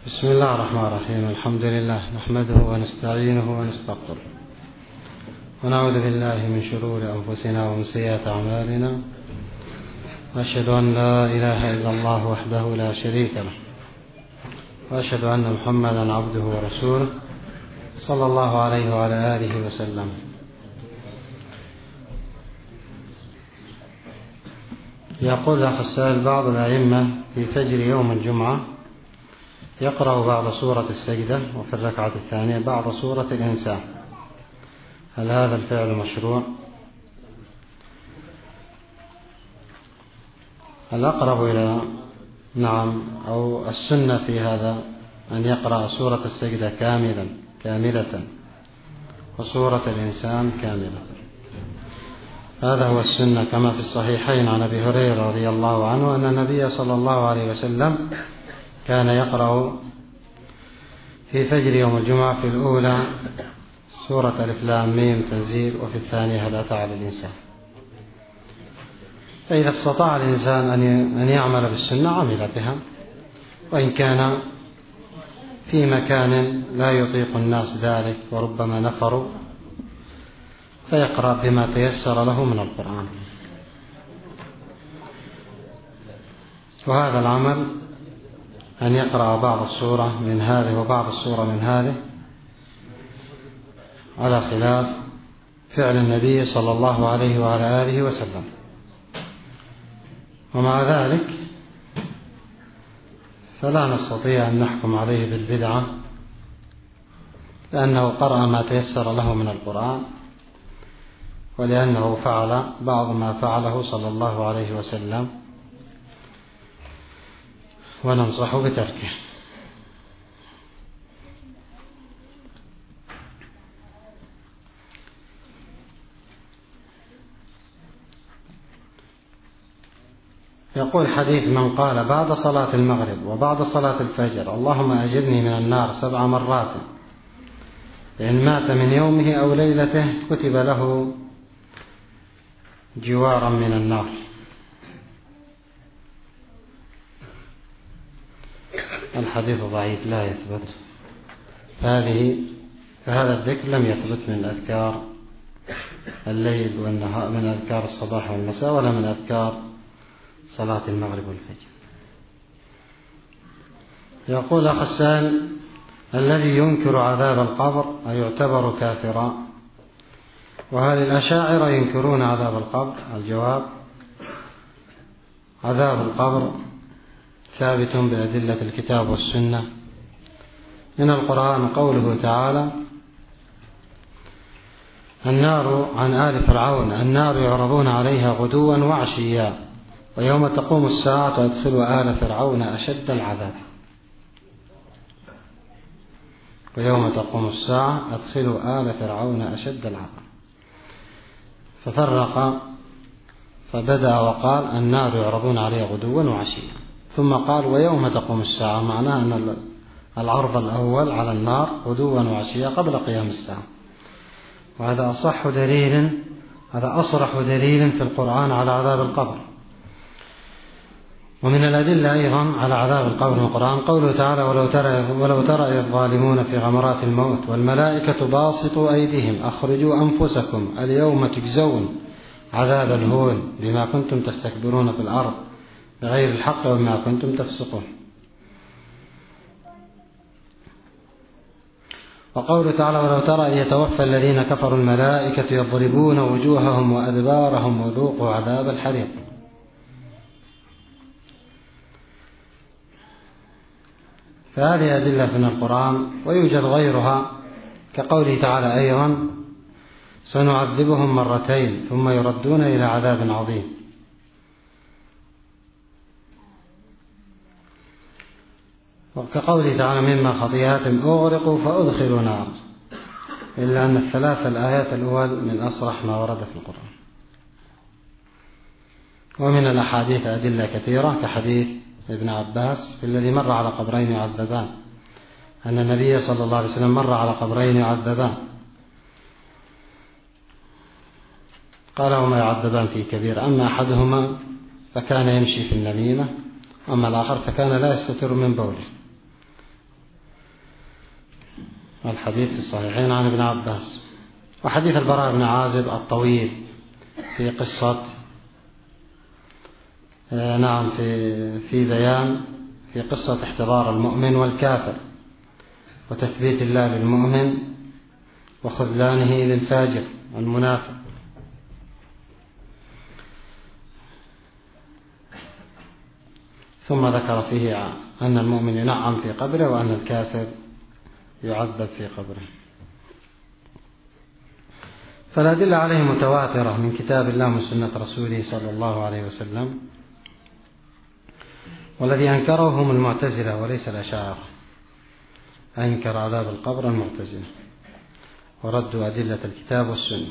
بسم الله الرحمن الرحيم. الحمد لله نحمده ونستعينه ونستغفره ونعوذ بالله من شرور أنفسنا ومن سيئات أعمالنا، وأشهد أن لا إله إلا الله وحده لا شريك له، وأشهد أن محمدا عبده ورسوله صلى الله عليه وعلى آله وسلم. يقول أخ السائل: بعض الأئمة في فجر يوم الجمعة يقرأ بعض سورة السجدة وفي الركعة الثانية بعض سورة الإنسان، هل هذا الفعل مشروع؟ الأقرب إلى نعم أو السنة في هذا أن يقرأ سورة السجدة كاملة وسورة الإنسان كاملة، هذا هو السنة، كما في الصحيحين عن أبي هريرة رضي الله عنه أن النبي صلى الله عليه وسلم كان يقرأ في فجر يوم الجمعة في الأولى سورة ألف لام ميم تنزيل، وفي الثانية هل أتى على الإنسان. فإذا استطاع الإنسان أن يعمل بالسنة عمل بها، وإن كان في مكان لا يطيق الناس ذلك وربما نفروا فيقرأ بما تيسر له من القرآن. وهذا العمل أن يقرأ بعض السورة من هذه وبعض السورة من هذه على خلاف فعل النبي صلى الله عليه وعلى آله وسلم. ومع ذلك فلا نستطيع أن نحكم عليه بالبدعة، لأنه قرأ ما تيسر له من القرآن، ولأنه فعل بعض ما فعله صلى الله عليه وسلم، وننصح بتركه. يقول حديث من قال بعد صلاة المغرب وبعد صلاة الفجر: اللهم أجرني من النار 7 مرات، إن مات من يومه أو ليلته كتب له جوارا من النار. الحديث ضعيف لا يثبت، فهذا الذكر لم يثبت من أذكار الليل والنهار، من أذكار الصباح والمساء، ولا من أذكار صلاة المغرب والفجر. يقول أخ السائل: الذي ينكر عذاب القبر أيعتبر كافرا؟ وهل الأشاعرة ينكرون عذاب القبر؟ الجواب: عذاب القبر ثابت بأدلة الكتاب والسنة. من القرآن قوله تعالى: النار عن آل فرعون النار يعرضون عليها غدوا وعشيا ويوم تقوم الساعة أدخلوا آل فرعون أشد العذاب. ويوم تقوم الساعة أدخلوا آل فرعون أشد العذاب. ففرق فبدأ وقال النار يعرضون عليها غدوا وعشيا، ثم قال ويوم تقوم الساعة، معناه أن العرض الأول على النار غدوا وعشيا قبل قيام الساعة. وهذا أصرح دليل في القرآن على عذاب القبر. ومن الأدلة أيضا على عذاب القبر من القرآن قوله تعالى: ولو ترى الظالمون في غمرات الموت والملائكة باسطوا أيديهم أخرجوا أنفسكم اليوم تجزون عذاب الهون بما كنتم تستكبرون في الأرض بغير الحق وبما كنتم تفسقون. وقوله تعالى: ولو ترى يتوفى الذين كفروا الملائكة يضربون وجوههم وأدبارهم وذوقوا عذاب الحريق. فهذه أدلة من القرآن، ويوجد غيرها كقوله تعالى أيضا: سنعذبهم مرتين ثم يردون إلى عذاب عظيم. وكقوله تعالى: مما خطيئاتهم أغرقوا فأدخلوا نار، إلا أن الآيات الأول من أصرح ما ورد في القرآن. ومن الأحاديث أدلة كثيرة كحديث ابن عباس في الذي مر على قبرين يعذبان، أن النبي صلى الله عليه وسلم مر على قبرين يعذبان، قال: هما يعذبان في كبير، أما أحدهما فكان يمشي في النميمة، أما الآخر فكان لا يستتر من بوله. الحديث في الصحيحين عن ابن عباس، وحديث البراء بن عازب الطويل في قصة في بيان في قصة احتضار المؤمن والكافر وتثبيت الله للمؤمن وخذلانه للفاجر المنافق. ثم ذكر فيه أن المؤمن ينعم في قبره وأن الكافر يعذب في قبره. فالأدلة عليه متواترة من كتاب الله ومن سنة رسوله صلى الله عليه وسلم، والذي أنكره هم المعتزلة وليس الأشاعرة. أنكر عذاب القبر المعتزلة وردوا أدلة الكتاب والسنة،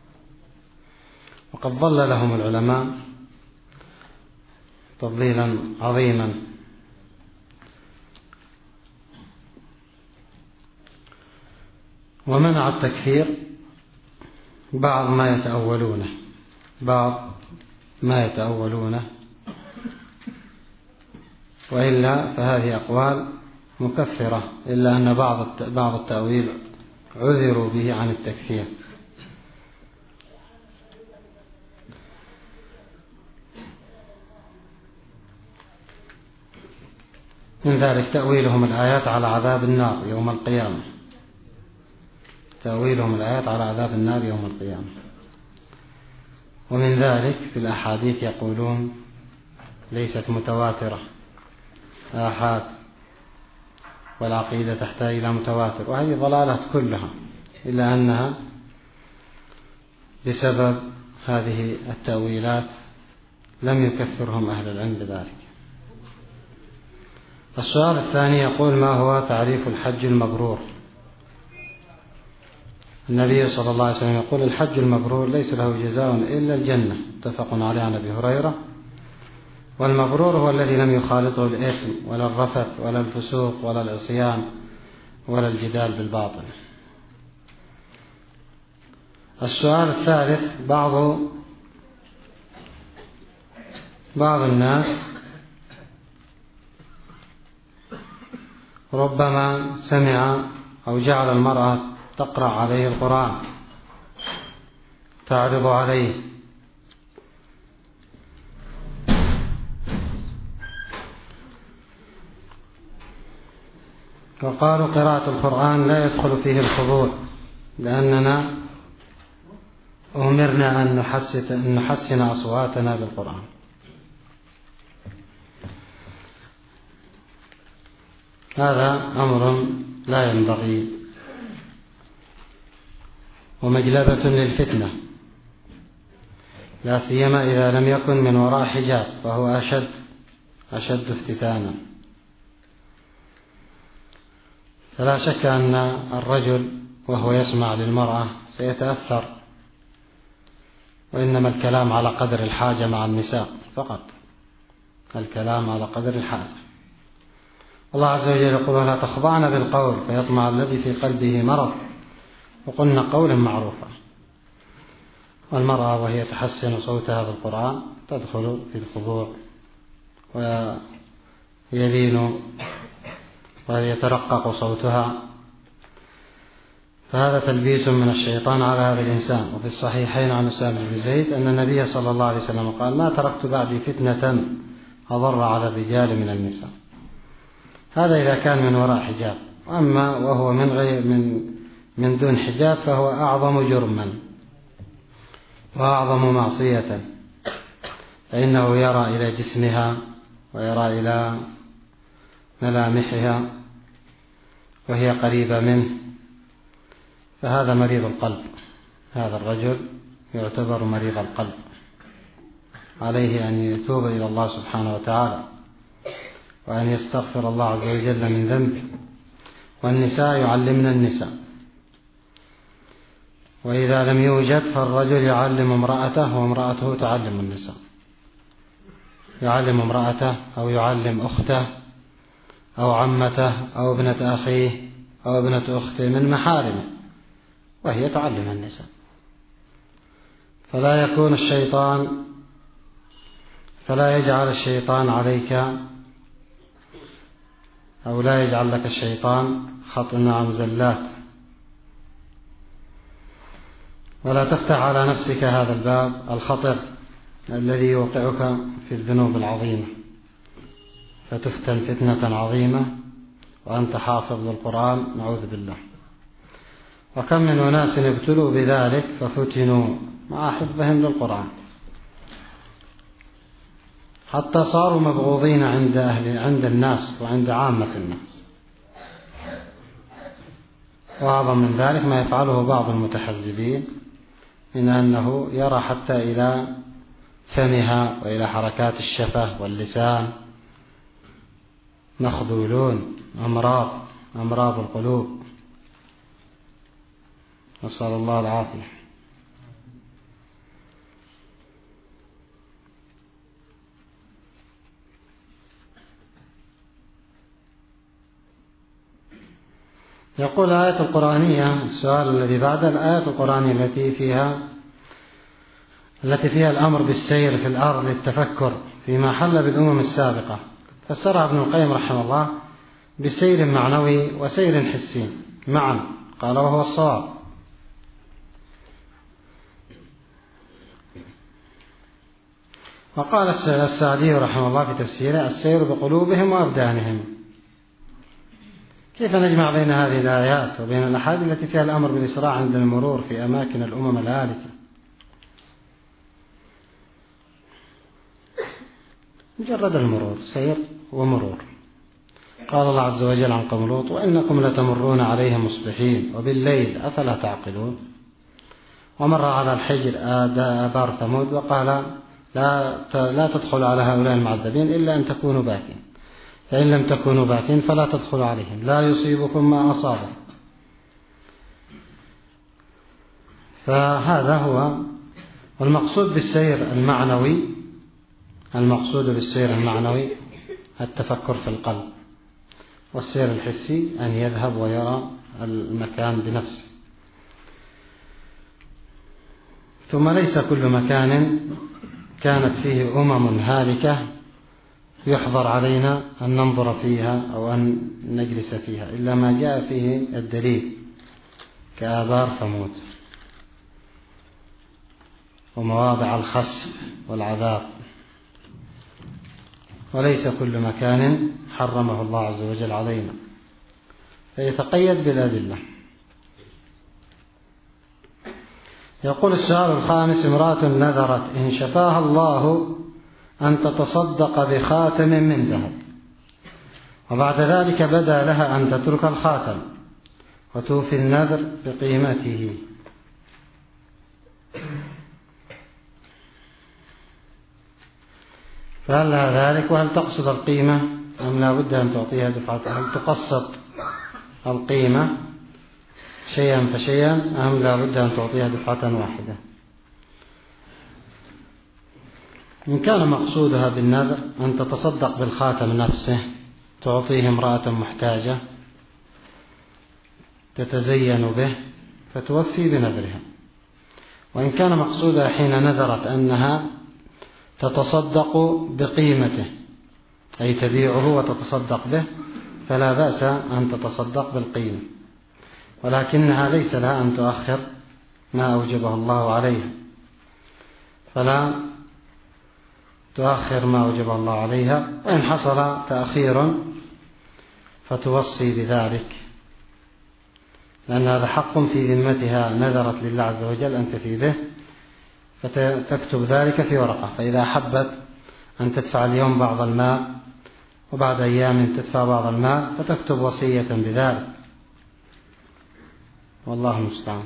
وقد ضل لهم العلماء تضليلا عظيما، ومنع التكفير بعض ما يتأولونه، وإلا فهذه أقوال مكفرة، إلا أن بعض التأويل عذروا به عن التكفير. من ذلك تأويلهم الآيات على عذاب النار يوم القيامة، ومن ذلك في الأحاديث يقولون ليست متواترة، آحاد، والعقيدة تحتاج إلى متواتر، وهذه ضلالات كلها، إلا أنها بسبب هذه التأويلات لم يكفرهم أهل العلم بذلك. السؤال الثاني يقول: ما هو تعريف الحج المبرور؟ النبي صلى الله عليه وسلم يقول: الحج المبرور ليس له جزاء إلا الجنة، متفق عليه عن أبي هريرة. والمبرور هو الذي لم يخالطه الإثم ولا الرفث ولا الفسوق ولا العصيان ولا الجدال بالباطل. السؤال الثالث: بعض الناس ربما سمع أو جعل المرأة تقرأ عليه القرآن، تعرض عليه، وقالوا قراءة القرآن لا يدخل فيه الخضوع، لأننا أمرنا أن نحسن أصواتنا بالقرآن. هذا أمر لا ينبغي، ومجلبة للفتنة، لا سيما إذا لم يكن من وراء حجاب، فهو أشد افتتانا. فلا شك أن الرجل وهو يسمع للمرأة سيتأثر، وإنما الكلام على قدر الحاجة مع النساء فقط، الكلام على قدر الحاجة. الله عز وجل يقول: ولا تخضعن بالقول فيطمع الذي في قلبه مرض وقلن قولا معروفا. والمرأة وهي تحسن صوتها بالقرآن تدخل في الخضوع ويلين ويترقق صوتها، فهذا تلبيس من الشيطان على هذا الإنسان. وفي الصحيحين عن أسامة بن زيد أن النبي صلى الله عليه وسلم قال: ما تركت بعدي فتنة أضر على الرجال من النساء. هذا إذا كان من وراء حجاب، أما وهو من دون حجاب فهو أعظم جرما وأعظم معصية، فإنه يرى إلى جسمها ويرى إلى ملامحها وهي قريبة منه، فهذا مريض القلب، هذا الرجل يعتبر مريض القلب، عليه أن يتوب إلى الله سبحانه وتعالى وأن يستغفر الله عز وجل من ذنبه. والنساء يعلمن النساء، وإذا لم يوجد فالرجل يعلم امرأته وامرأته تعلم النساء، يعلم امرأته أو يعلم أخته أو عمته أو ابنة أخيه أو ابنة أخته من محارمه وهي تعلم النساء. فلا يجعل الشيطان عليك، أو لا يجعل لك الشيطان زلات ولا تفتح على نفسك هذا الباب الخطر الذي يوقعك في الذنوب العظيمة فتفتن فتنة عظيمة وأنت حافظ للقرآن، نعوذ بالله. وكم من أناس ابتلوا بذلك ففتنوا مع حفظهم للقرآن حتى صاروا مبغوضين عند الناس وعند عامة الناس. وأعظم من ذلك ما يفعله بعض المتحزبين من أنه يرى حتى إلى فمها وإلى حركات الشفة واللسان مخذولون، أمراض القلوب، نسأل الله العافية. يقول الآية القرآنية، السؤال الذي بعد الآية القرآنية التي فيها الأمر بالسير في الأرض للتفكر فيما حل بالأمم السابقة، فسرها ابن القيم رحمه الله بسير معنوي وسير حسي معا، قال وهو الصواب. وقال السعدي رحمه الله في تفسيره السير بقلوبهم وأبدانهم. كيف نجمع بين هذه الآيات وبين الأحاديث التي فيها الأمر بالإسراع عند المرور في أماكن الأمم الهالكة؟ مجرد المرور، سير ومرور. قال الله عز وجل عن قوم لوط وإنكم لتمرون عليهم مصبحين وبالليل أفلا تعقلون. ومر على الحجر آبار ثمود وقال لا تدخل على هؤلاء المعذبين إلا أن تكونوا باكين، فإن لم تكونوا باكين فلا تدخلوا عليهم لا يصيبكم ما أصابه. فهذا هو المقصود بالسير المعنوي التفكر في القلب، والسير الحسي أن يذهب ويرى المكان بنفسه. ثم ليس كل مكان كانت فيه أمم هالكة يحظر علينا أن ننظر فيها أو أن نجلس فيها إلا ما جاء فيه الدليل كآبار ثمود ومواضع الخسف والعذاب. وليس كل مكان حرمه الله عز وجل علينا، فيتقيد بالأدلة. يقول السؤال الخامس امرأة نذرت إن شفاها الله أن تتصدق بخاتم من ذهب، وبعد ذلك بدا لها أن تترك الخاتم وتوفي النذر بقيمته، فهل لها ذلك؟ وهل تقصد القيمة أم لا بد أن تعطيها دفعة؟ هل تقصد القيمة شيئا فشيئا أم لا بد أن تعطيها دفعة واحدة؟ إن كان مقصودها بالنذر أن تتصدق بالخاتم نفسه تعطيه امرأة محتاجة تتزين به فتوفي بنذرها، وإن كان مقصودها حين نذرت أنها تتصدق بقيمته أي تبيعه وتتصدق به فلا بأس أن تتصدق بالقيمة، ولكنها ليس لها أن تؤخر ما أوجبه الله عليها، فلا تؤخر ما أوجب الله عليها، وإن حصل تأخير فتوصي بذلك، لأن هذا حق في ذمتها نذرت لله عز وجل أن تفي به، فتكتب ذلك في ورقة، فإذا حبت أن تدفع اليوم بعض المال وبعد أيام تدفع بعض المال فتكتب وصية بذلك، والله المستعان.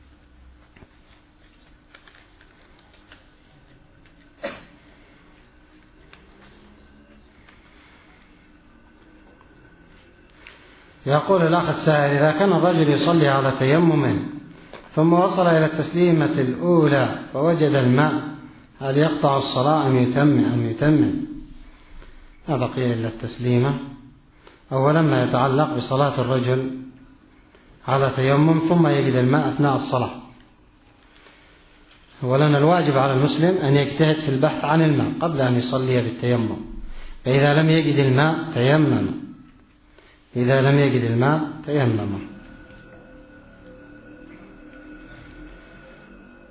يقول الأخ السائل إذا كان الرجل يصلي على تيمم ثم وصل إلى التسليمة الأولى فوجد الماء هل يقطع الصلاة أم يتمم؟ ما بقي إلا التسليمة. أولا ما يتعلق بصلاة الرجل على تيمم ثم يجد الماء أثناء الصلاة، أولا الواجب على المسلم أن يجتهد في البحث عن الماء قبل أن يصلي بالتيمم، فإذا لم يجد الماء تيمم.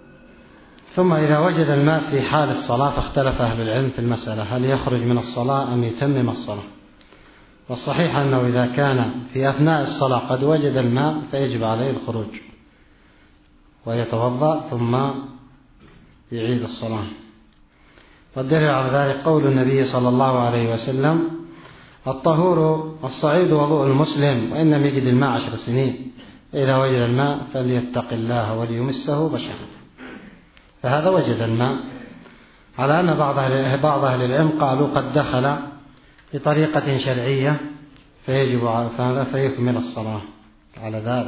ثم إذا وجد الماء في حال الصلاة فاختلف أهل العلم في المسألة، هل يخرج من الصلاة أم يتمم الصلاة؟ والصحيح أنه إذا كان في أثناء الصلاة قد وجد الماء فيجب عليه الخروج ويتوضأ ثم يعيد الصلاة. والدليل على ذلك قول النبي صلى الله عليه وسلم: الطهور الصعيد وضوء المسلم وإن لم يجد الماء 10 سنين، إذا وجد الماء فليتق الله وليمسه بشرته. فهذا وجد الماء، على أن بعض أهل العلم قالوا قد دخل بطريقة شرعية فيجب فيكمل الصلاة على ذلك.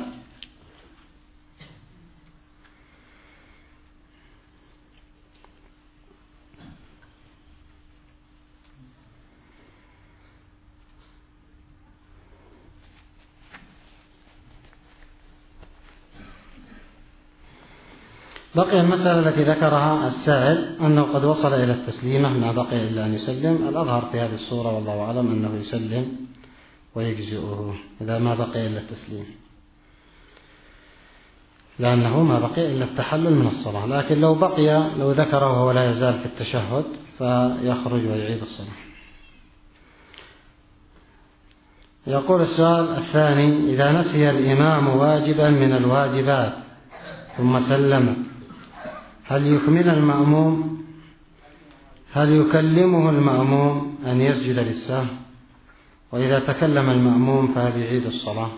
بقي المسألة التي ذكرها السائل أنه قد وصل إلى التسليمة، ما بقي إلا أن يسلم. الأظهر في هذه الصورة والله أعلم أنه يسلم ويجزئه إذا ما بقي إلا التسليم، لأنه ما بقي إلا التحلل من الصلاة. لكن لو ذكره وهو لا يزال في التشهد فيخرج ويعيد الصلاة. يقول السؤال الثاني: إذا نسي الإمام واجبا من الواجبات ثم سلم، هل يكلمه المأموم أن يسجد للسهو؟ وإذا تكلم المأموم فهل يعيد الصلاة؟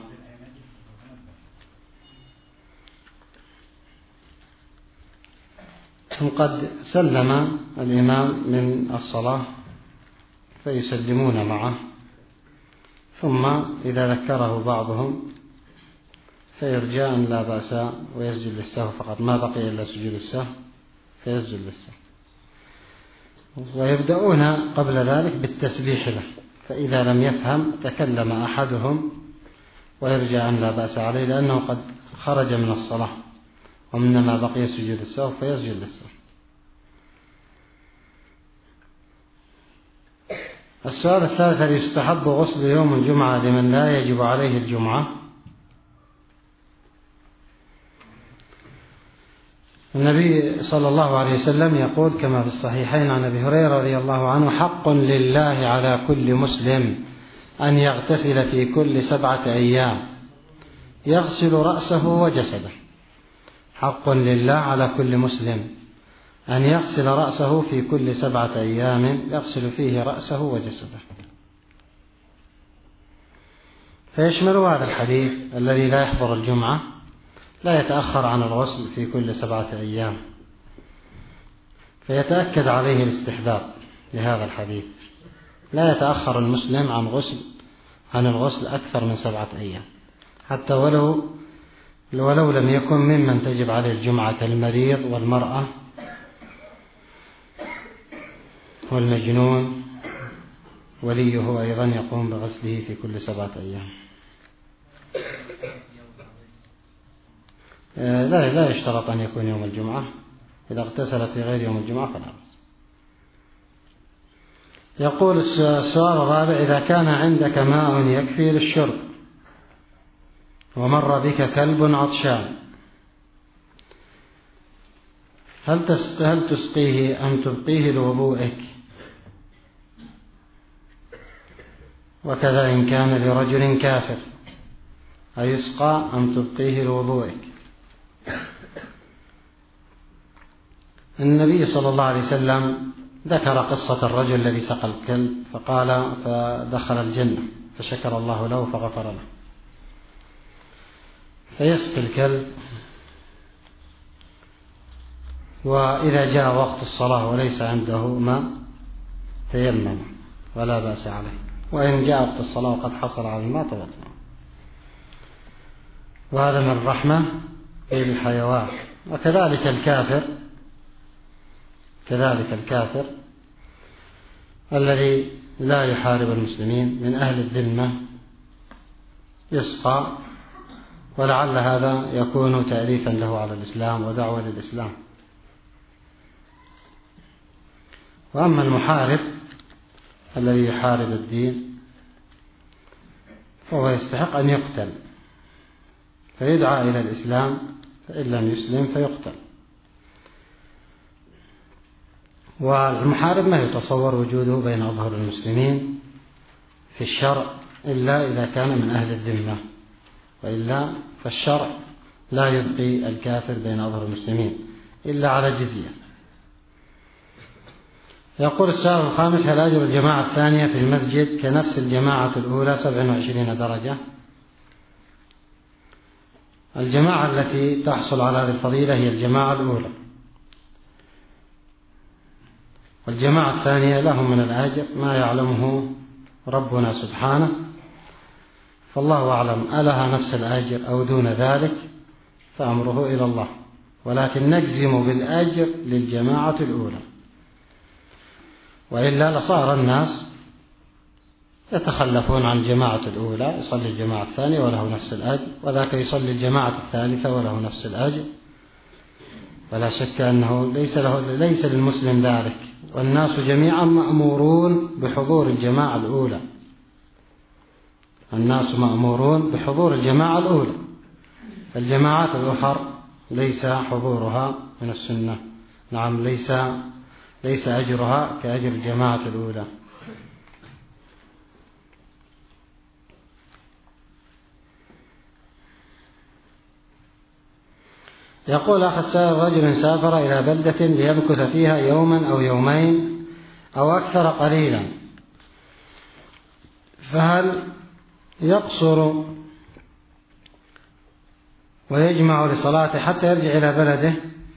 قد سلم الإمام من الصلاة فيسلمون معه، ثم إذا ذكره بعضهم فيرجى أن لا بأس ويسجد للسهو فقط، ما بقي إلا سجود السهو فيسجد للسهو. ويبدأون قبل ذلك بالتسبيح له، فإذا لم يفهم تكلم أحدهم ويرجى أن لا بأس عليه لأنه قد خرج من الصلاة، ومن ما بقي سجود السهو فيسجد للسهو. السؤال الثالث: هل يستحب غسل يوم الجمعة لمن لا يجب عليه الجمعة؟ النبي صلى الله عليه وسلم يقول كما في الصحيحين عن أبي هريرة رضي الله عنه: حق لله على كل مسلم أن يغتسل في كل 7 أيام يغسل رأسه وجسده. حق لله على كل مسلم أن يغسل رأسه في كل 7 أيام يغسل فيه رأسه وجسده. فيشمل هذا الحديث الذي لا يحضر الجمعة لا يتأخر عن الغسل في كل 7 أيام، فيتأكد عليه الاستحباب لهذا الحديث. لا يتأخر المسلم عن الغسل أكثر من 7 أيام، حتى ولو لم يكن ممن تجب عليه الجمعة كالمريض والمرأة والمجنون، وليه أيضا يقوم بغسله في كل 7 أيام. لا يشترط أن يكون يوم الجمعة، إذا اغتسل في غير يوم الجمعة فلا بأس. يقول السؤال الرابع: إذا كان عندك ماء يكفي للشرب ومر بك كلب عطشان، هل تسقيه أم تبقيه لوضوئك؟ وكذا إن كان لرجل كافر، أيسقى أم تبقيه لوضوئك؟ النبي صلى الله عليه وسلم ذكر قصة الرجل الذي سقى الكلب فدخل الجنة فشكر الله له فغفر له. فيسقي الكلب، وإذا جاء وقت الصلاة وليس عنده ماء تيمم ولا بأس عليه، وإن جاء وقت الصلاة وقد حصل على الماء توضأ. وهذا من الرحمة بالحيوان. وكذلك الكافر الذي لا يحارب المسلمين من أهل الذمة يسقى، ولعل هذا يكون تأليفا له على الإسلام ودعوة للإسلام. وأما المحارب الذي يحارب الدين فهو يستحق أن يقتل، فيدعى إلى الإسلام، فإن لم يسلم فيقتل. والمحارب ما يتصور وجوده بين أظهر المسلمين في الشرع إلا إذا كان من أهل الذمة، وإلا فالشرع لا يبقي الكافر بين أظهر المسلمين إلا على جزية. يقول السؤال الخامس: هل أجر الجماعة الثانية في المسجد كنفس الجماعة الأولى 27 درجة؟ الجماعة التي تحصل على هذه الفضيلة هي الجماعة الأولى، والجماعة الثانية لهم من الأجر ما يعلمه ربنا سبحانه، فالله أعلم ألها نفس الأجر أو دون ذلك فأمره إلى الله، ولكن نجزم بالأجر للجماعة الأولى، وإلا لصار الناس يتخلفون عن الجماعة الأولى، يصلي الجماعة الثانية وله نفس الأجر، وذاك يصلي الجماعة الثالثة وله نفس الأجر، ولا شك أنه ليس للمسلم ذلك، والناس جميعا مأمورون بحضور الجماعة الأولى، الناس مأمورون بحضور الجماعة الأولى، الجماعات الأخرى ليس حضورها من السنة، نعم ليس أجرها كأجر الجماعة الأولى. يقول أخ السائل: رجل سافر إلى بلدة ليمكث فيها يوما أو يومين أو أكثر قليلا، فهل يقصر ويجمع لصلاته حتى يرجع إلى بلده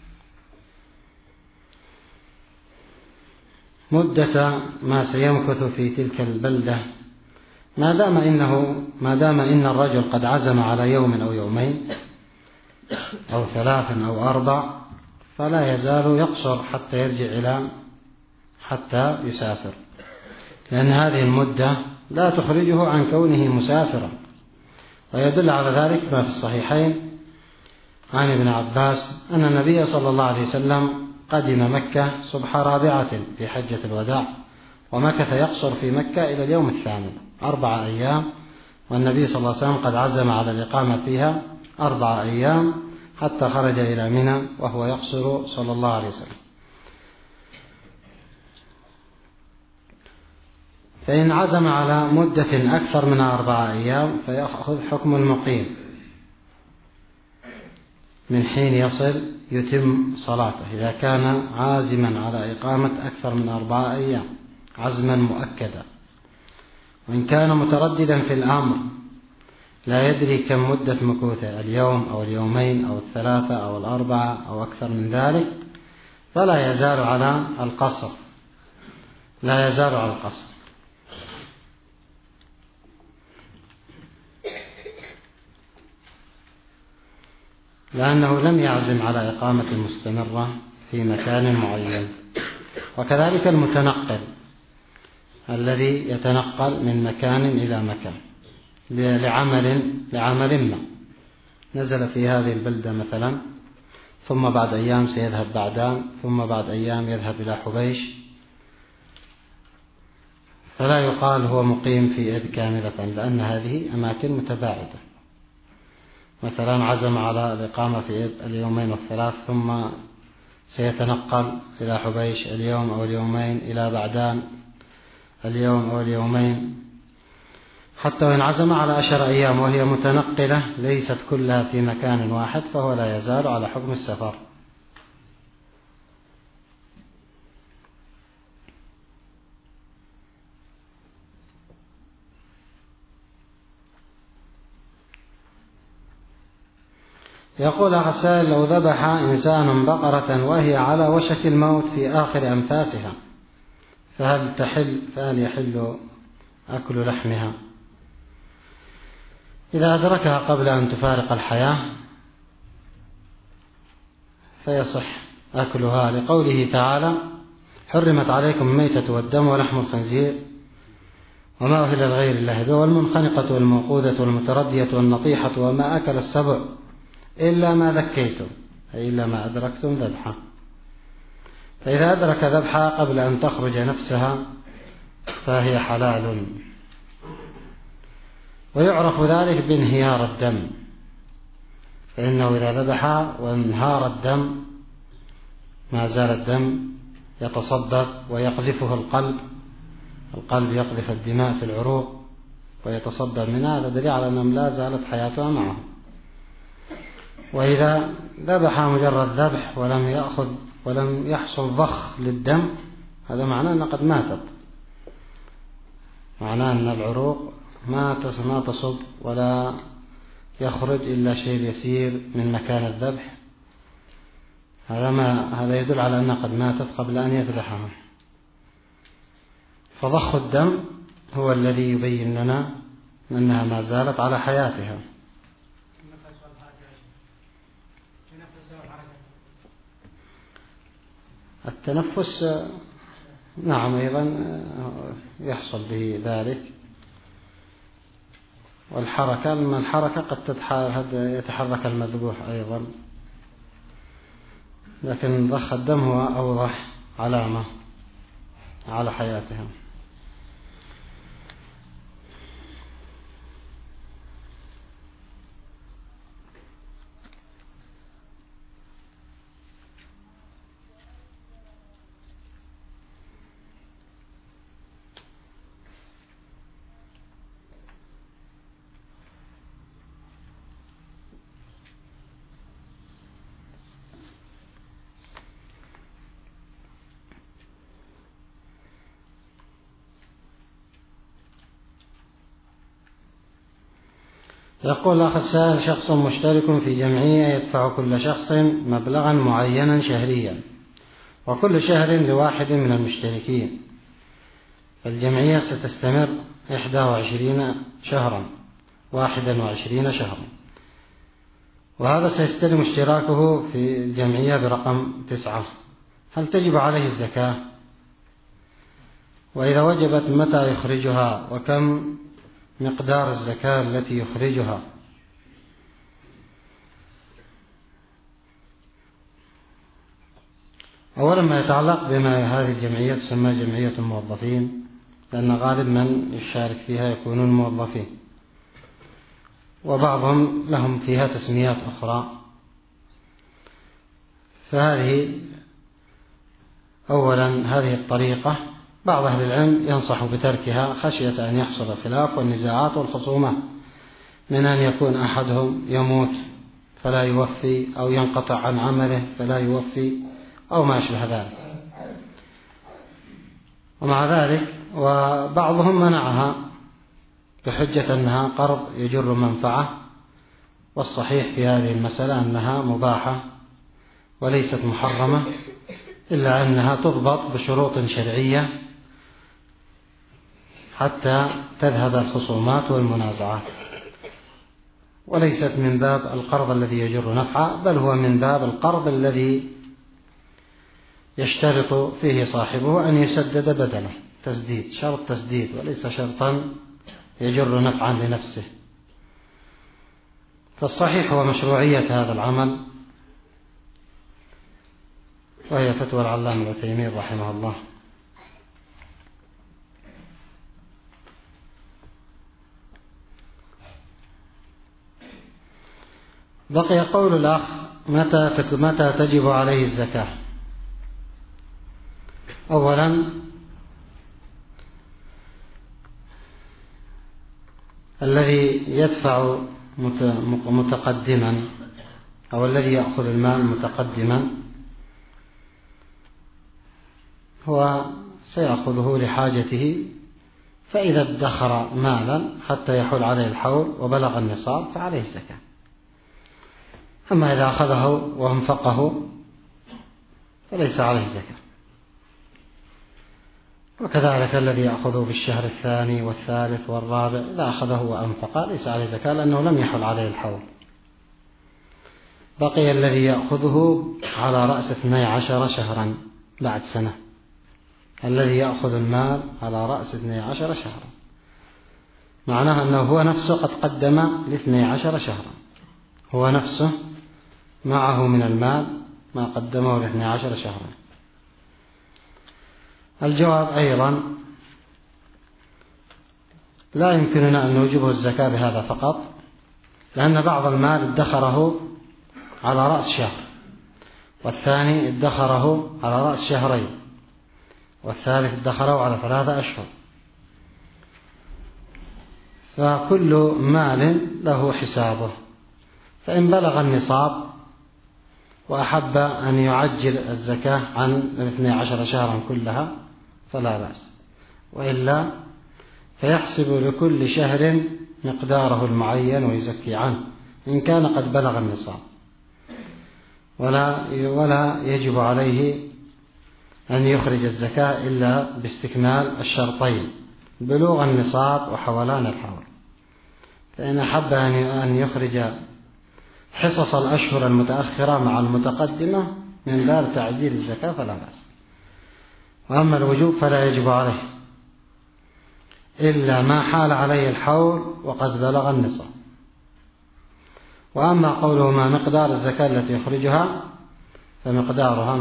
مدة ما سيمكث في تلك البلدة، ما دام إن الرجل قد عزم على يوم أو يومين أو 3 أو 4 فلا يزال يقصر حتى يرجع حتى يسافر، لأن هذه المدة لا تخرجه عن كونه مسافرا. ويدل على ذلك ما في الصحيحين عن ابن عباس أن النبي صلى الله عليه وسلم قدم مكة صبح رابعة في حجة الوداع، ومكث يقصر في مكة إلى اليوم 8 4 أيام، والنبي صلى الله عليه وسلم قد عزم على الإقامة فيها 4 أيام حتى خرج إلى منى وهو يقصر صلى الله عليه وسلم. فإن عزم على مدة أكثر من 4 أيام فيأخذ حكم المقيم من حين يتم صلاته، إذا كان عازما على إقامة أكثر من 4 أيام عزما مؤكدا. وإن كان مترددا في الأمر لا يدري كم مدة مكوثه، اليوم أو اليومين أو 3 أو 4 أو أكثر من ذلك، فلا يزال على القصر، لا يزال على القصر. لأنه لم يعزم على إقامة مستمرة في مكان معين. وكذلك المتنقل الذي يتنقل من مكان إلى مكان لعمل ما، نزل في هذه البلدة مثلا، ثم بعد أيام سيذهب بعدان، ثم بعد أيام يذهب إلى حبيش، فلا يقال هو مقيم في إذ كاملة، لأن هذه أماكن متباعدة. مثلا عزم على الإقامة في إذ اليومين والثلاث، ثم سيتنقل إلى حبيش اليوم أو اليومين، إلى بعدان اليوم أو اليومين، حتى وإن عزم على 10 أيام وهي متنقلة ليست كلها في مكان واحد، فهو لا يزال على حكم السفر. يقول أخ السائل: لو ذبح إنسان بقرة وهي على وشك الموت في آخر أنفاسها، فهل يحل أكل لحمها؟ إذا أدركها قبل أن تفارق الحياة فيصح أكلها، لقوله تعالى: حرمت عليكم الميتة والدم ولحم الخنزير وما أهل لغير الله به والمنخنقة والموقوذة والمتردية والنطيحة وما أكل السبع إلا ما ذكيتم، أي إلا ما أدركتم ذبحا. فإذا أدرك ذبحا قبل أن تخرج نفسها فهي حلال، ويعرف ذلك بانهيار الدم، فإنه إذا ذبحا وانهار الدم ما زال الدم يتصدر ويقذفه القلب يقذف الدماء في العروق ويتصدر منها، هذا دليل على أنهم لا زالت حياتها معه. وإذا ذبح مجرد ذبح ولم يحصل ضخ للدم، هذا معناه أنها قد ماتت، معناه أن العروق ما تصب ولا يخرج إلا شيء يسير من مكان الذبح، هذا يدل على أنها قد ماتت قبل أن يذبحها. فضخ الدم هو الذي يبين لنا أنها ما زالت على حياتها. التنفس نعم أيضا يحصل به ذلك، والحركة، لما الحركة قد يتحرك المذبوح أيضا، لكن ضخ الدم هو أوضح علامة على حياتها. يقول الأخ السائل: شخص مشترك في جمعية يدفع كل شخص مبلغا معينا شهريا، وكل شهر لواحد من المشتركين، فالجمعية ستستمر 21 شهرا، وهذا سيستلم اشتراكه في الجمعية برقم 9، هل تجب عليه الزكاة؟ وإذا وجبت متى يخرجها؟ وكم مقدار الزكاة التي يخرجها؟ أولا ما يتعلق بما هذه الجمعية تسمى جمعية الموظفين، لأن غالب من يشارك فيها يكونون موظفين، وبعضهم لهم فيها تسميات أخرى. فهذه أولا هذه الطريقة بعض أهل العلم ينصح بتركها خشية أن يحصل الخلاف والنزاعات والخصومات، من أن يكون أحدهم يموت فلا يوفي، أو ينقطع عن عمله فلا يوفي، أو ما أشبه ذلك. ومع ذلك وبعضهم منعها بحجة أنها قرض يجر منفعة، والصحيح في هذه المسألة أنها مباحة وليست محرمة، إلا أنها تضبط بشروط شرعية حتى تذهب الخصومات والمنازعات، وليست من باب القرض الذي يجر نفعا، بل هو من باب القرض الذي يشترط فيه صاحبه أن يسدد بدله، تسديد، شرط تسديد، وليس شرطا يجر نفعا لنفسه. فالصحيح هو مشروعية هذا العمل، وهي فتوى العلامة ابن تيمية رحمه الله. بقي قول الأخ: متى تجب عليه الزكاة؟ أولا الذي يدفع متقدما، أو الذي يأخذ المال متقدما، هو سيأخذه لحاجته، فإذا ادخر مالا حتى يحول عليه الحول وبلغ النصاب فعليه الزكاة. أما إذا أخذه وانفقه فليس عليه زكاة. وكذلك الذي يأخذه في الشهر الثاني والثالث والرابع إذا أخذه وأنفقه ليس عليه زكاة، لأنه لم يحل عليه الحول. بقي الذي يأخذه على رأس 12 شهرا بعد سنة، الذي يأخذ المال على رأس 12 شهرا، معناه أنه هو نفسه قد قدم 12 شهرا، هو نفسه معه من المال ما قدمه 12 شهرا. الجواب أيضا لا يمكننا أن نوجبه الزكاة بهذا فقط، لأن بعض المال ادخره على رأس شهر، والثاني ادخره على رأس شهرين، والثالث ادخره على 3 أشهر. فكل مال له حسابه، فإن بلغ النصاب وأحب أن يعجل الزكاة عن 12 شهرا كلها فلا بأس، وإلا فيحسب لكل شهر مقداره المعين ويزكي عنه إن كان قد بلغ النصاب، ولا يجب عليه أن يخرج الزكاة إلا باستكمال الشرطين: بلوغ النصاب وحولان الحول. فإن أحب أن يخرج حصص الأشهر المتأخرة مع المتقدمة من باب تعجيل الزكاة فلا بأس. وأما الوجوب فلا يجب عليه إلا ما حال عليه الحول وقد بلغ النصاب. وأما قوله ما مقدار الزكاة التي يخرجها فمقدارها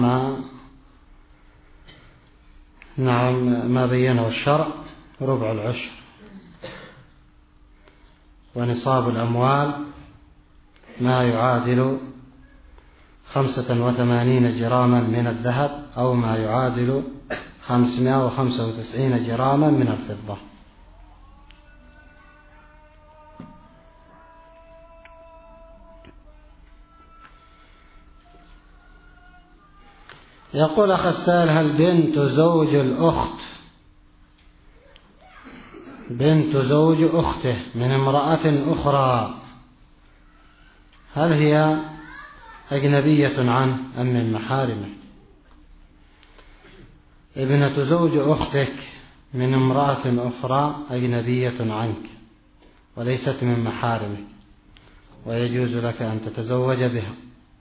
ما بينه الشرع: ربع العشر. ونصاب الأموال ما يعادل 85 جراما من الذهب أو ما يعادل 595 جراما من الفضة. يقول أخ السائل: هل بنت زوج أخته من امرأة أخرى هل هي أجنبية عنه أم من محارمه؟ ابنة زوج أختك من امرأة أخرى أجنبية عنك وليست من محارمك، ويجوز لك أن تتزوج بها.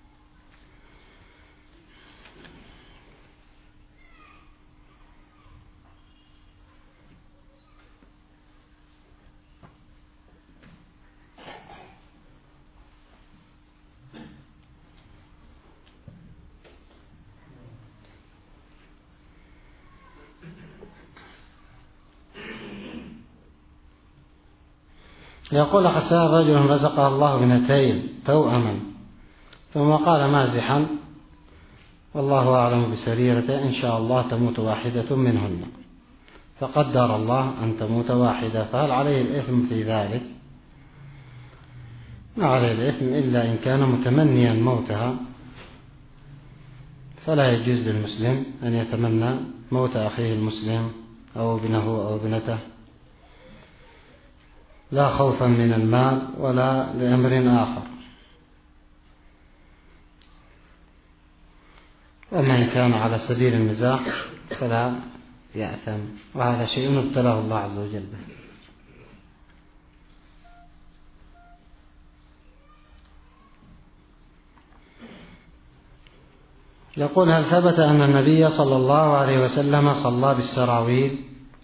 يقول أخ السائل: رجل رزقه الله ابنتين توأما ثم قال مازحا: والله أعلم بسريرته، إن شاء الله تموت واحدة منهن، فقدر الله أن تموت واحدة، فهل عليه الإثم في ذلك؟ ما عليه الإثم إلا إن كان متمنيا موتها، فلا يجوز للمسلم أن يتمنى موت أخيه المسلم أو ابنه أو ابنته، لا خوفا من المال ولا لأمر آخر. وما إن كان على سبيل المزاح فلا يأثم، وهذا شيء ابتلاه الله عز وجل به. يقول: هل ثبت أن النبي صلى الله عليه وسلم صلى بالسراويل؟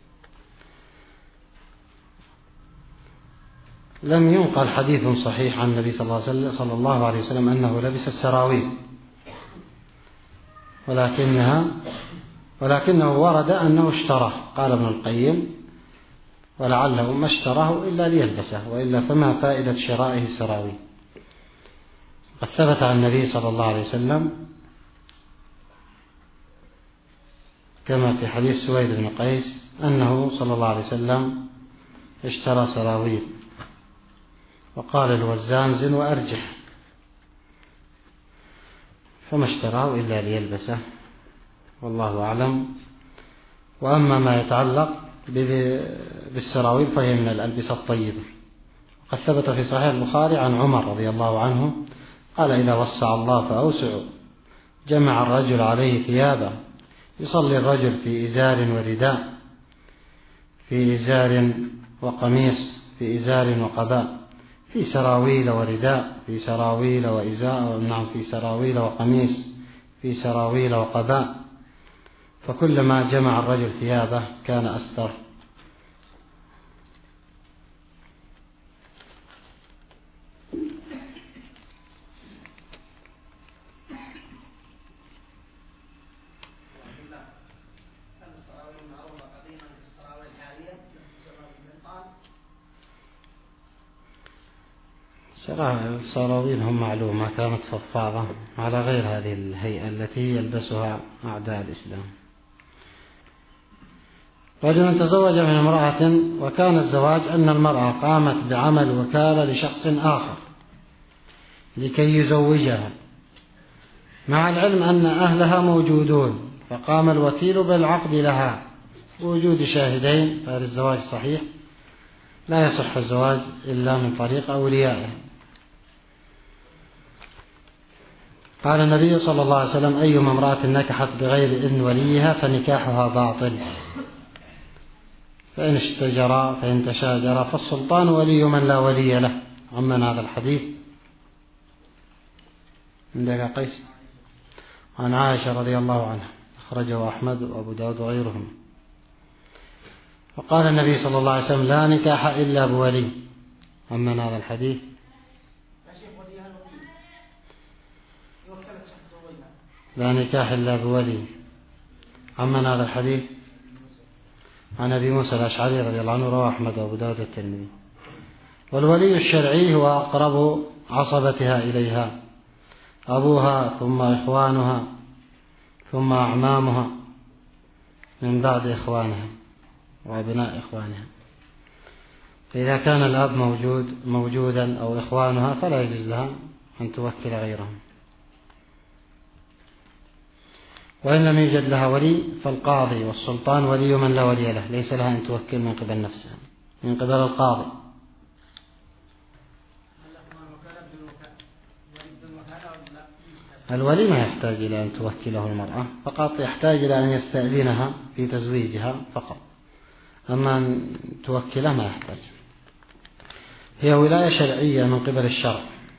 لم ينقل حديث صحيح عن النبي صلى الله عليه وسلم أنه لبس السراويل، ولكنه ورد أنه اشتراه. قال ابن القيم: ولعله ما اشتراه إلا ليلبسه، وإلا فما فائدة شرائه السراويل. قد ثبت عن النبي صلى الله عليه وسلم كما في حديث سويد بن قيس أنه صلى الله عليه وسلم اشترى سراويل، وقال الوزان: زن وأرجح، فما اشتراه إلا ليلبسه، والله أعلم. وأما ما يتعلق بالسراويل فهي من الألبسة الطيبة. قد ثبت في صحيح البخاري عن عمر رضي الله عنه قال: إذا وسع الله فأوسعوا. جمع الرجل عليه ثيابه، يصلي الرجل في إزار ورداء، في إزار وقميص، في إزار وقباء، في سراويل ورداء، في سراويل وإزار، نعم، في سراويل وقميص، في سراويل وقباء، فكلما جمع الرجل ثيابه كان أستر. السراويل هم معلومة كانت فضفاضة على غير هذه الهيئة التي يلبسها أعداء الإسلام. رجل تزوج من امرأة وكان الزواج أن المرأة قامت بعمل وكالة لشخص آخر لكي يزوجها، مع العلم أن أهلها موجودون، فقام الوكيل بالعقد لها بوجود شاهدين، فهذا الزواج صحيح، لا يصح الزواج إلا من طريق أوليائه. قال النبي صلى الله عليه وسلم: أيما امرأة نكحت بغير إذن وليها فنكاحها باطل، فإن اشتجرا فإن تشاجرا فالسلطان ولي من لا ولي له. عمن هذا الحديث عندك قيس عن عائشة رضي الله عنها، أخرجه أحمد وأبو داود وغيرهم. وقال النبي صلى الله عليه وسلم: لا نكاح إلا بولي. عمن هذا الحديث لا نكاح إلا بولي. عمن هذا الحديث عن أبي موسى الأشعري رضي الله عنه، رواه أحمد وأبو داود والترمذي. والولي الشرعي هو أقرب عصبتها إليها، أبوها ثم إخوانها ثم أعمامها من بعد إخوانها وأبناء إخوانها. فإذا كان الأب موجودا أو إخوانها فلا يجوز لها أن توكل غيرهم. وإن لم يوجد لها ولي فالقاضي والسلطان ولي من لا ولي له، ليس لها أن توكل من قبل نفسها، من قبل القاضي. الولي ما يحتاج إلى أن توكله المرأة، فقط يحتاج إلى أن يستأذنها في تزويجها فقط، أما أن توكله ما يحتاج. هي ولاية شرعية من قبل الشرع.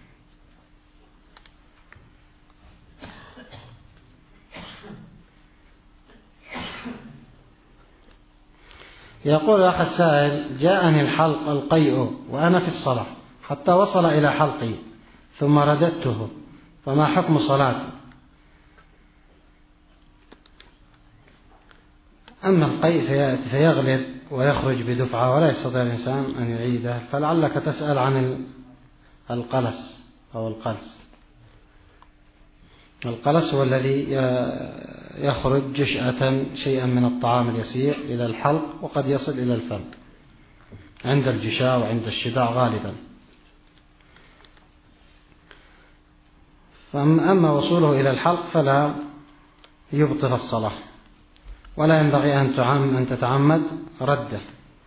يقول الأخ السائل: جاءني القيء وأنا في الصلاة حتى وصل إلى حلقي ثم رددته، فما حكم صلاتي؟ أما القيء فيغلب ويخرج بدفعة ولا يستطيع الإنسان أن يعيده، فلعلك تسأل عن القلس أو القلس. القلس هو الذي يخرج جشأة شيئا من الطعام اليسير إلى الحلق وقد يصل إلى الفم عند الجشاء وعند الشباع غالبا. أما وصوله إلى الحلق فلا يبطل الصلاة، ولا ينبغي أن تتعمد رده،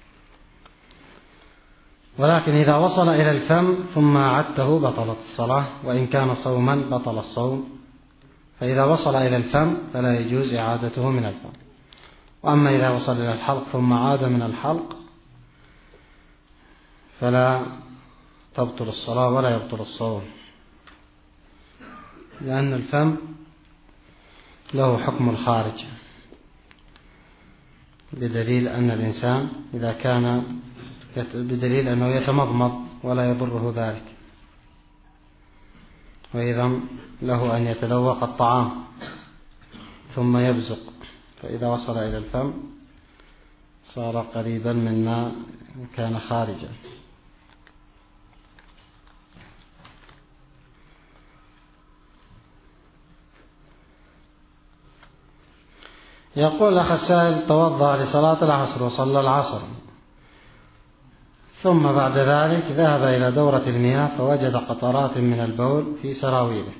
ولكن إذا وصل إلى الفم ثم عدته بطلت الصلاة، وإن كان صوما بطل الصوم. فإذا وصل إلى الفم فلا يجوز إعادته من الفم. وأما إذا وصل إلى الحلق ثم عاد من الحلق فلا تبطل الصلاة ولا يبطل الصوم، لأن الفم له حكم الخارج، بدليل أن الإنسان بدليل أنه يتمضمض ولا يضره ذلك، وإذا له أن يتذوق الطعام ثم يبزق، فإذا وصل إلى الفم صار قريبا مما كان خارجا. يقول الأخ السائل: توضأ لصلاة العصر وصلى العصر، ثم بعد ذلك ذهب إلى دورة المياه فوجد قطرات من البول في سراويله،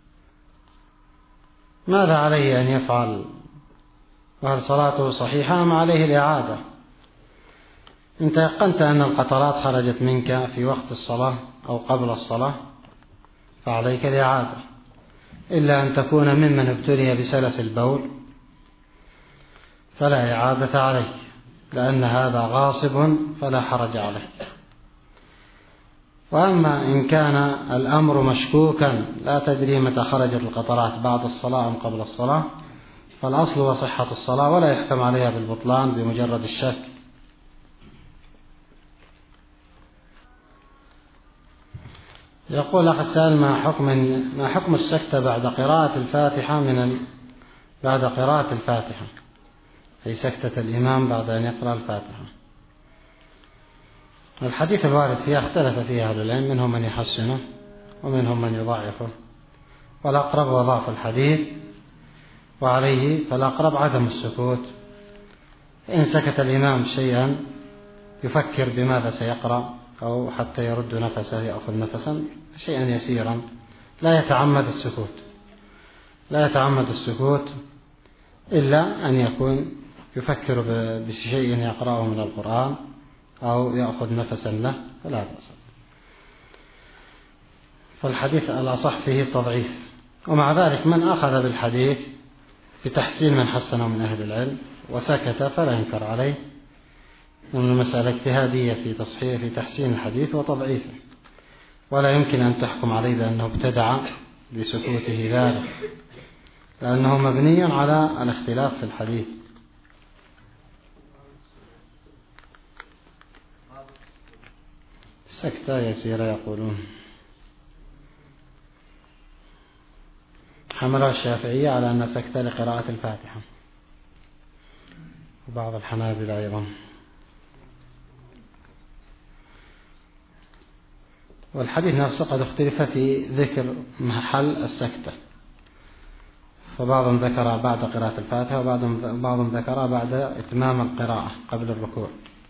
ماذا عليه أن يفعل؟ وهل صلاته صحيحة أم عليه الإعادة؟ إن تيقنت أن القطرات خرجت منك في وقت الصلاة أو قبل الصلاة فعليك الإعادة، إلا أن تكون ممن ابتلي بسلس البول فلا إعادة عليك، لأن هذا غاصب فلا حرج عليك. وأما إن كان الأمر مشكوكا لا تدري متى خرجت القطرات بعد الصلاة أم قبل الصلاة، فالأصل هو صحة الصلاة ولا يحكم عليها بالبطلان بمجرد الشك. يقول أخ السائل: ما حكم السكتة بعد قراءة الفاتحة بعد قراءة الفاتحة، أي سكتة الإمام بعد أن يقرأ الفاتحة؟ الحديث الوارد فيها اختلف فيها أهل العلم، منهم من يحسنه ومنهم من يضعفه، والأقرب وضعف الحديث، وعليه فالأقرب عدم السكوت فإن سكت الإمام شيئا يفكر بماذا سيقرأ أو حتى يرد نفسه يأخذ نفسا شيئا يسيرا لا يتعمد السكوت إلا أن يكون يفكر بشيء يقرأه من القرآن أو يأخذ نفسا له فلا بأس. فالحديث الأصح فيه التضعيف. ومع ذلك من أخذ بالحديث بتحسين من حسنه من أهل العلم وسكت فلا ينكر عليه، من المسألة اجتهادية في تحسين الحديث وتضعيفه، ولا يمكن أن تحكم عليه بأنه ابتدع بسكوته ذلك، لأنه مبني على الاختلاف في الحديث. سكتة يسيرة يقولون، حملها الشافعية على أن سكتة لقراءة الفاتحة، وبعض الحنابلة أيضا. والحديث نفسه قد اختلف في ذكر محل السكتة، فبعضهم ذكر بعد قراءة الفاتحة وبعضهم ذكر بعد إتمام القراءة قبل الركوع،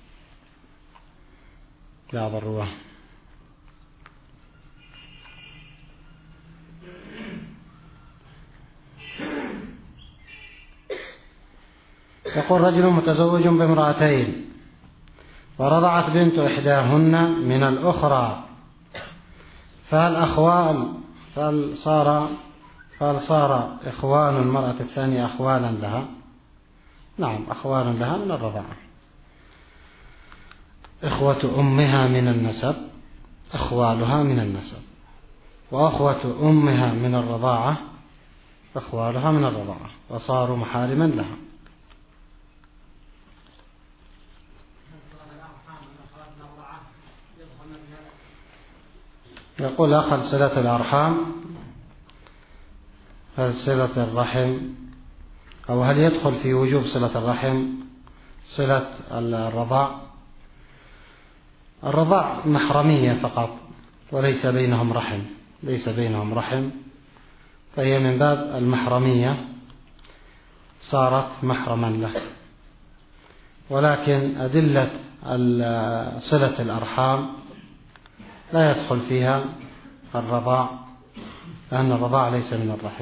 بعض الرواه. يقول رجل متزوج بامرأتين ورضعت بنت إحداهن من الأخرى، فهل صار إخوان المرأة الثانية أخوالا لها؟ نعم، أخوالا لها من الرضاعة. إخوة أمها من النسب أخوالها من النسب، وأخوة أمها من الرضاعة أخوالها من الرضاعة، وصاروا محارما لها. يقول أخذ صلة الأرحام، هل صلة الرحم أو هل يدخل في وجوب صلة الرحم صلة الرضاع؟ الرضاع محرمية فقط وليس بينهم رحم، فهي من باب المحرمية صارت محرما له. ولكن أدلة صلة الأرحام لا يدخل فيها الرضاع، لأن الرضاع ليس من الرحم.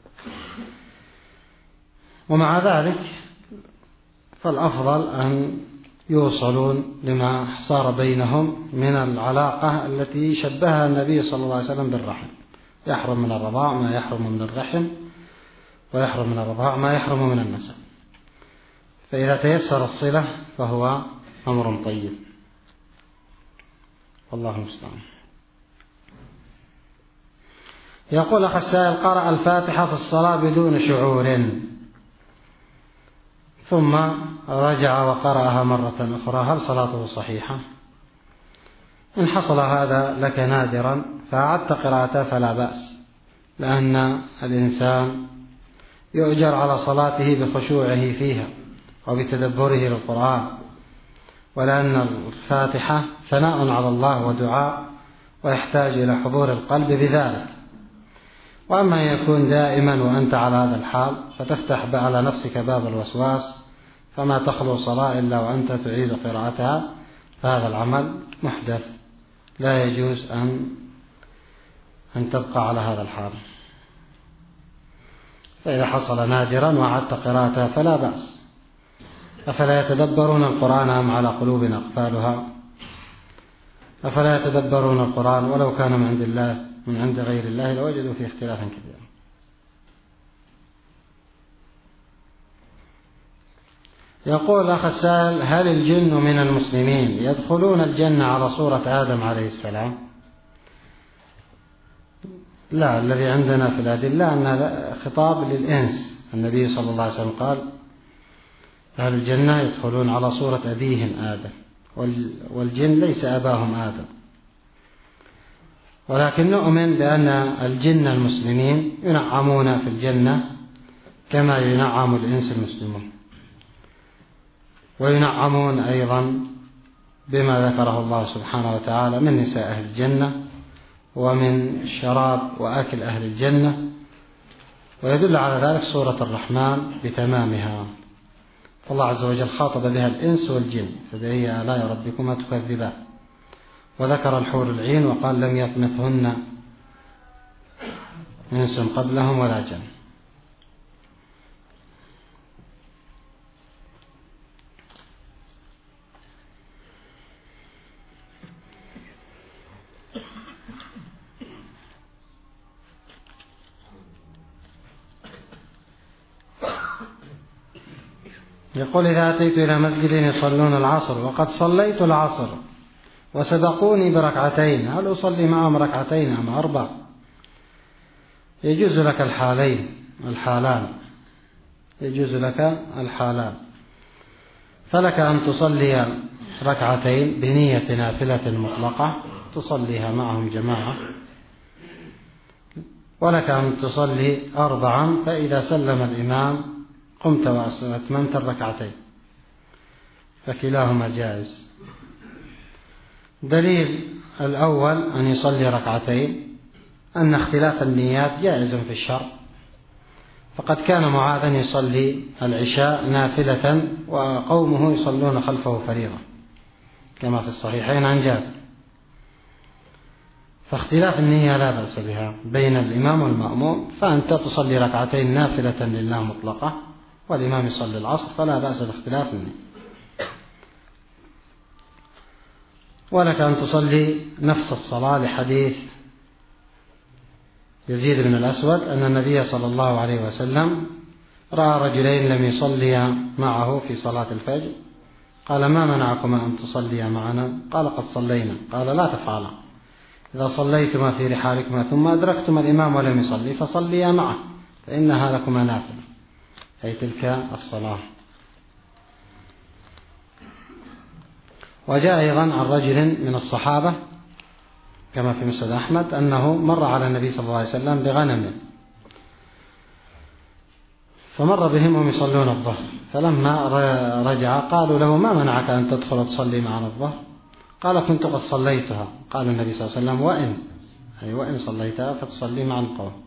ومع ذلك فالأفضل أن يوصلون لما صار بينهم من العلاقة التي شبهها النبي صلى الله عليه وسلم بالرحم. يحرم من الرضاع ما يحرم من الرحم، ويحرم من الرضاع ما يحرم من النسب. فإذا تيسر الصلة فهو أمر طيب، والله المستعان. يقول أخ السائل قرأ الفاتحة في الصلاة بدون شعور، ثم رجع وقرأها مرة أخرى، هل صلاته صحيحة؟ إن حصل هذا لك نادرا فأعدت قراءته فلا بأس، لأن الإنسان يؤجر على صلاته بخشوعه فيها وبتدبره للقرآن، ولأن الفاتحة ثناء على الله ودعاء، ويحتاج إلى حضور القلب بذلك. وأما يكون دائما وأنت على هذا الحال فتفتح على نفسك باب الوسواس، فما تخلو صلاة إلا وأنت تعيد قراءتها، فهذا العمل محدث لا يجوز أن تبقى على هذا الحال. فإذا حصل نادرا وأعدت قراءتها فلا بأس. أفلا يتدبرون القرآن أم على قلوب أقفالها؟ أفلا يتدبرون القرآن ولو كان من عند غير الله لوجدوا فيه اختلافا كثيرا. يقول أخ السائل هل الجن من المسلمين يدخلون الجنة على صورة آدم عليه السلام؟ لا، الذي عندنا في الأدلة أن خطاب للإنس. النبي صلى الله عليه وسلم قال أهل الجنة يدخلون على صورة أبيهم آدم، والجن ليس أباهم آدم. ولكن نؤمن بأن الجن المسلمين ينعمون في الجنة كما ينعم الإنس المسلمون، وينعمون أيضا بما ذكره الله سبحانه وتعالى من نساء أهل الجنة ومن شراب وأكل أهل الجنة، ويدل على ذلك سورة الرحمن بتمامها. الله عز وجل خاطب بها الإنس والجن، فبأي آلاء ربكما تكذبان. وذكر الحور العين وقال لم يطمثهن إنس قبلهم ولا جن. يقول إذا أتيت إلى مسجد يصلون العصر وقد صليت العصر وسبقوني بركعتين، هل أصلي معهم ركعتين أم 4؟ يجوز لك الحالان، يجوز لك الحالان. فلك أن تصلي ركعتين بنية نافلة مطلقة تصليها معهم جماعة، ولك أن تصلي 4 فإذا سلم الإمام قمت وأتممت الركعتين، فكلاهما جائز. دليل الأول أن يصلي ركعتين أن اختلاف النيات جائز في الشرع، فقد كان معاذ يصلي العشاء نافلة وقومه يصلون خلفه فريضة كما في الصحيحين عن جابر، فاختلاف النية لا بأس بها بين الإمام والمأموم، فأنت تصلي ركعتين نافلة لله مطلقة والإمام يصلي العصر فلا بأس باختلاف النية. ولك أن تصلي نفس الصلاة لحديث يزيد بن الأسود أن النبي صلى الله عليه وسلم رأى رجلين لم يصليا معه في صلاة الفجر، قال ما منعكما أن تصليا معنا؟ قال قد صلينا. قال لا تفعلا، إذا صليتما في رحالكما ثم أدركتما الإمام ولم يصلي فصليا معه فإنها لكما نافلة، أي تلك الصلاة. وجاء أيضا عن رجل من الصحابة كما في مسند أحمد أنه مر على النبي صلى الله عليه وسلم بغنم، فمر بهم وهم يصلون الظهر، فلما رجع قالوا له ما منعك أن تدخل تصلي معنا الظهر؟ قال كنت قد صليتها. قال النبي صلى الله عليه وسلم وإن صليتها فتصلي مع القوم.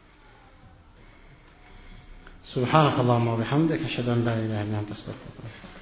سبحانك اللهم وبحمدك أشهد أن لا إله إلا أنت أستغفرك.